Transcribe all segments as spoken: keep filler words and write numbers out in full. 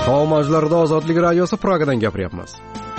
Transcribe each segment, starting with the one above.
Tog' majlarida Ozodlik radiosi Pragadan gapiryapmiz.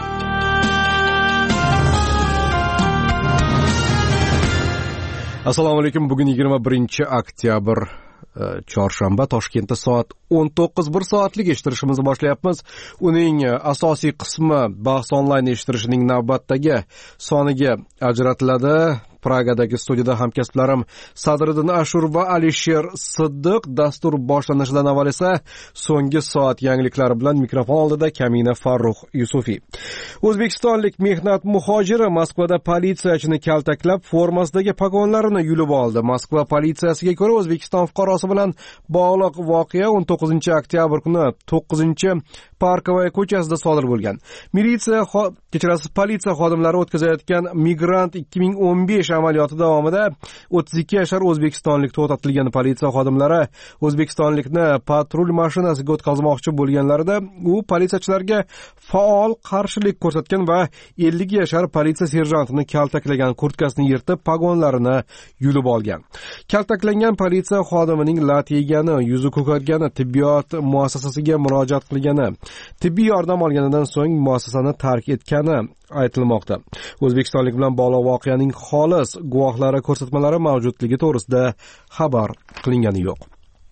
Assalomu alaykum. Bugun yigirma birinchi oktyabr, chorshanba. Toshkentda soat o'n to'qqiz bir soatlik eshittirishimizni boshlayapmiz. Uning asosiy qismi bahs onlayn eshittirishining navbatdagi soniga ajratiladi. Pragadagi studiyada hamkasblarim Sadriddin Ashur va Alisher Siddiq. Dastur boshlanishidan avval esa so'nggi soat yangiliklari bilan mikrofon oldida Kamina Farruh Yusufiy. O'zbekistonlik mehnat muhojiri Moskvada politsiyachini kaltaklab, formasidagi pogonlarini yulib oldi. Moskva politsiyasiga ko'ra, O'zbekiston fuqarosi bilan bog'liq voqea o'n to'qqizinchi oktyabr kuni to'qqizinchi Parkovaya ko'chasida sodir bo'lgan. Militsiya, kechirasiz, politsiya xodimlari o'tkazayotgan Migrant ikki ming o'n besh amaliyoti davomida o'ttiz ikki yashar o'zbekistonlik to'xtatilgan. Politsiya xodimlari o'zbekistonlikni patrul mashinasiga o'tkazmoqchi bo'lganlarida u politsiyachilarga faol qarshilik ko'rsatgan va ellik yashar politsiya serjantini kaltaklagan, kurtkasini yirtib, pogonlarini yulib olgan. Kaltaklangan politsiya xodimining lat yegani, yuzi ko'kargani, tibbiyot muassasasiga murojaat qilgani, tibbiy yordam olganidan so'ng muassasani tark etgani aytilmoqda. O'zbekistonlik bilan bog'liq voqeaning xolis guvohlari ko'rsatmalari mavjudligi to'g'risida xabar qilingani yo'q.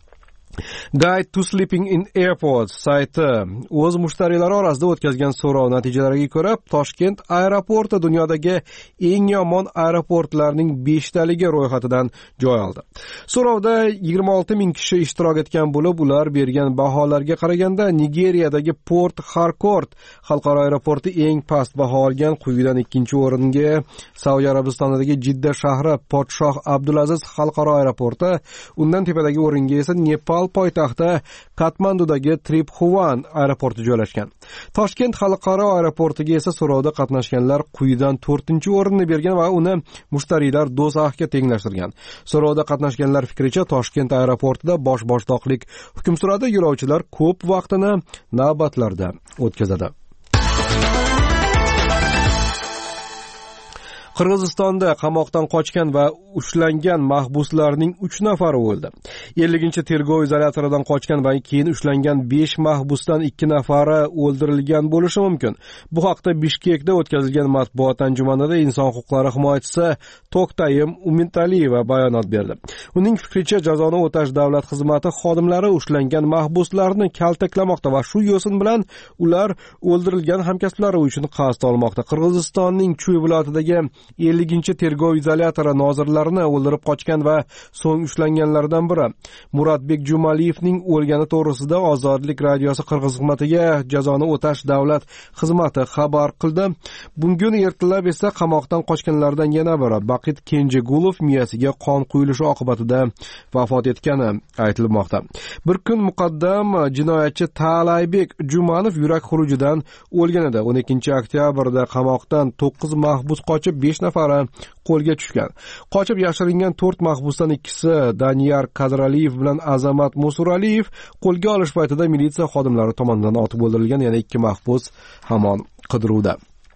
Guide to Sleeping in Airports sayti o'z mushtariylari orasida o'tkazgan so'rov natijalariga ko'ra, Toshkent aeroporti dunyodagi eng yomon aeroportlarning beshtaligiga ro'yxatidan joy oldi. So'rovda yigirma olti ming kishi ishtirok etgan bo'lib, ular bergan baholarga qaraganda Nigeriyadagi Port Harcourt xalqaro aeroporti eng past baho olgan. Quyidan ikkinchi o'ringa Saudiya Arabistonidagi Jidda shahri Podshoh Abdulaziz xalqaro aeroporti, undan tepadagi o'ringa esa Nepal poytaxti Katmandudagi Tribhuvan aeroporti joylashgan. Toshkent xalqaro aeroportiga esa so'rovda qatnashganlar quyidan to'rtinchi o'rinni bergan va uni mushtariylar do'zaxga tenglashtirgan. So'rovda qatnashganlar fikricha, Toshkent aeroportida bosh-boshdoqlik hukm suradi. Yo'lovchilar ko'p vaqtini navbatlarda o'tkazadi. Qirg'izistonda qamoqdan qochgan va ushlangan mahbuslarning uch nafari o'ldi. ellinchi tergov izolyatoridan qochgan va keyin ushlangan besh mahbusdan ikki nafari o'ldirilgan bo'lishi mumkin. Bu haqda Bishkekda o'tkazilgan matbuot anjumanida inson huquqlari himoyachisi To'xtayim Umintaliyeva bayonot berdi. Uning fikricha, jazoni o'tash davlat xizmati xodimlari ushlangan mahbuslarni kaltaklamoqda va shu yo'sin bilan ular o'ldirilgan hamkasblari uchun qasd olmoqda. Qirg'izistonning Chuy viloyatidagi ellinchi tergov izolyatori nozirlarini o'ldirib qochgan va so'ng ushlanganlardan biri Muratbek Jumaliyevning o'lgani to'g'risida Ozodlik radiosi Qirg'iz xizmatiga jazoni o'tash davlat xizmati xabar qildi. Bugun ertalab esa qamoqdan qochganlardan yana biri Baqit Kenjegulov miyasiga qon quyilishi oqibatida vafot etgani aytilmoqda. Bir kun muqaddam jinoyatchi Talaybek Jumanov yurak xurujidan o'lgan edi. o'n ikkinchi oktyabrda qamoqdan to'qqiz mahbus qochib, besh nafari qo'lga tushgan. Qochib yashiringan to'rt mahbusdan ikkisi Daniyar Kadraliyev bilan Azamat Musuraliyev qo'lga olish paytida militsiya xodimlari tomonidan otib o'ldirilgan. Yana ikki mahbus hamon qidiruvda.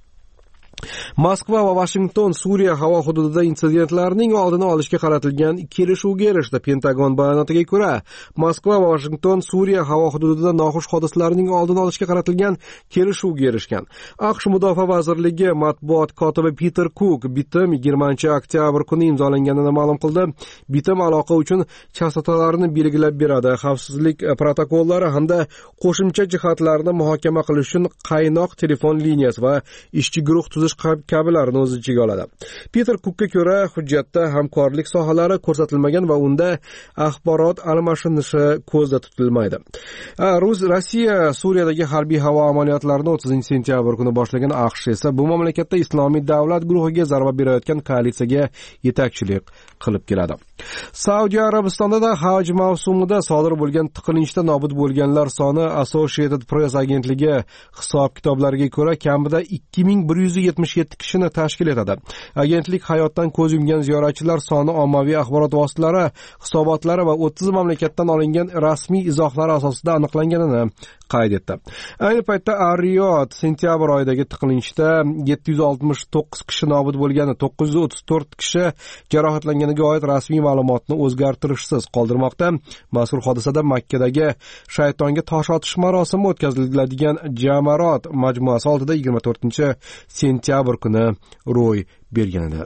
Moskva va Washington Suriya havo hududida insidentlarning oldini olishga qaratilgan kelishuvga erishdi. Pentagon bayonotiga ko'ra, Moskva va Washington Suriya havo hududida noxush hodisalarning oldini olishga qaratilgan kelishuvga erishgan. AQSh Mudofaa vazirligi matbuot kotibi Peter Cook bitim yigirmanchi oktyabr kuni imzolanganini ma'lum qildi. Bitim aloqa uchun chastotalarni belgilab beradi, xavfsizlik protokollari hamda qo'shimcha jihatlarni muhokama qilish uchun qaynoq telefon liniyasi va ishchi guruh tuzish kabilarini o'z ichiga oladi. Peter Cookga ko'ra, hujjatda hamkorlik sohalari ko'rsatilmagan va unda axborot almashinishi ko'zda tutilmaydi. Rus Rossiya Suriyadagi harbiy havo amaliyotlarini o'ttizinchi sentyabr kuni boshlagan. AQSh esa bu mamlakatda Islomiy davlat guruhiga zarba berayotgan koalitsiyaga yetakchilik qilib keladi. Saudiya Arabistonida haj mavsumida sodir bo'lgan tiqilinchda nobud bo'lganlar soni Associated Press agentligi hisob-kitoblariga ko'ra kamida ikki ming bir yuz yetmish yetmish yetti kishini tashkil etadi. Agentlik hayotdan ko'z yumgan ziyoratchilar soni ommaviy axborot vositalari hisobotlari va o'ttiz mamlakatdan olingan rasmiy izohlar asosida aniqlanganini qayd etdi. Ayni paytda Ar-Riyod sentyabr oyidagi tiqilinchda yetti yuz oltmish to'qqiz kishi nobud bo'lgani, to'qqiz yuz o'ttiz to'rt kishi jarohatlanganiga oid rasmiy ma'lumotni o'zgartirishsiz qoldirmoqda. Mazkur hodisada Makkadagi shaytonga tosh otish marosimi o'tkaziladigan Jamarot majmuasi oldida yigirma to'rtinchi sentyabr kuni ro'y bergan edi.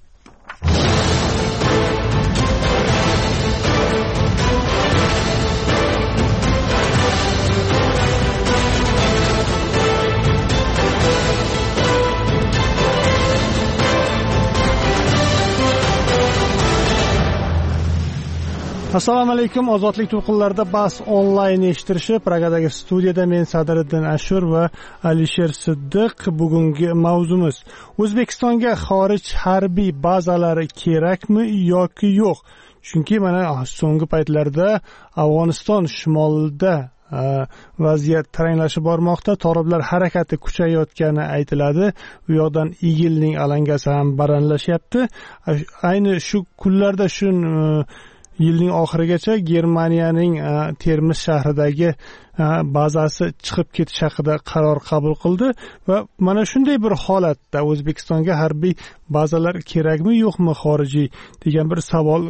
Assalomu alaykum. Ozodlik to'lqinlarida bas onlayn eshittirishi Pragadagi studiyada men Sadriddin Ashur va Alisher Siddiq. Bugungi mavzumiz O'zbekistonga xorij harbiy bazalari kerakmi yoki yo'q? Chunki mana so'nggi paytlarda Afg'oniston shimolida vaziyat taranglashib bormoqda, toliblar harakati kuchayayotgani aytiladi. U yoqdan Igilning alangasi ham baranlashyapti. Ayni shu kunlarda shu yilning oxirigacha Germaniyaning Termiz shahridagi bazasi chiqib ketish haqida qaror qabul qildi va mana shunday bir holatda O'zbekistonga harbiy bazalar kerakmi yo'qmi xorijiy degan bir savol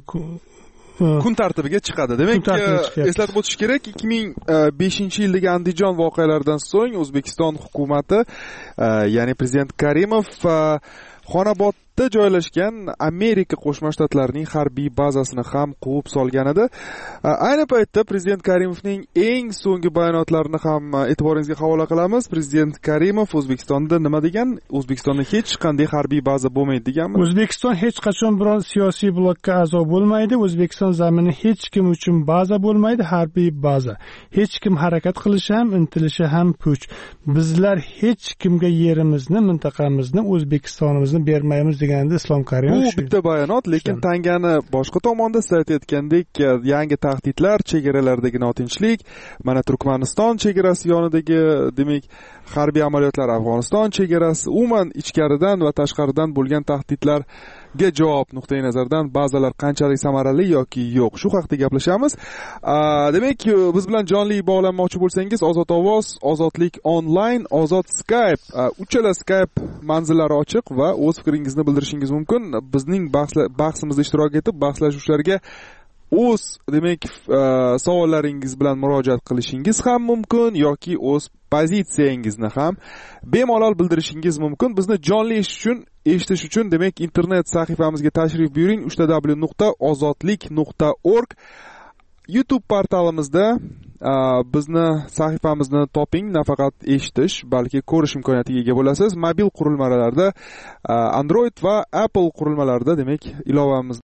kun tartibiga chiqadi. Demak, eslatib o'tish kerak, ikki ming beshinchi yildagi Andijon voqealaridan so'ng O'zbekiston hukumati, ya'ni prezident Karimov Xonobodda joylashgan Amerika Qo'shma Shtatlarining harbiy bazasini ham quvib solgan edi. Ayni paytda prezident Karimovning eng so'nggi bayonotlarini ham e'tiboringizga havola qilamiz. Prezident Karimov O'zbekistonda nima degan? O'zbekistonda hech qanday harbiy baza bo'lmaydi deganmi? O'zbekiston hech qachon biror siyosiy blokka a'zo bo'lmaydi. O'zbekiston zamini hech kim uchun baza bo'lmaydi, harbiy baza. Hech kim harakat qilishi ham, intilishi ham puch. Bizlar hech kimga yerimizni, mintaqamizni, O'zbekistonimizni bermaymiz deganda Islom Karimov. Bu bitta bayonot, lekin tangani boshqa tomonda siz aytayotgandek yangi tahdidlar, chegaralardagi notinchlik, mana Turkmaniston chegarasi yonidagi, demak, harbiy amaliyotlar, Afg'oniston chegarasi, umuman ichkaridan va tashqaridan bo'lgan tahdidlar ga javob nuqtai nazaridan bazalar qanchalik samarali yoki yo'q, shu haqida gaplashamiz. Demak, biz bilan jonli bog'lanmoqchi bo'lsangiz, Ozod ovoz, Ozodlik onlayn, Ozod Skype, uchala Skype manzillari ochiq va o'z fikringizni bildirishingiz mumkin. Bizning bahsimizda ishtirok etib, bahslashuvchilarga o'z, demak, savollaringiz bilan murojaat qilishingiz ham mumkin yoki o'z pozitsiyangizni ham bemalol bildirishingiz mumkin. Bizni jonli eshitish uchun eshitish uchun demak internet sahifamizga tashrif buyuring w w w nuqta ozodlik nuqta org. YouTube portalimizda bizni sahifamizni toping, nafaqat eshitish, balki ko'rish imkoniyatiga ega bo'lasiz. Mobil qurilmalarda, Android va Apple qurilmalarida demak ilovamiz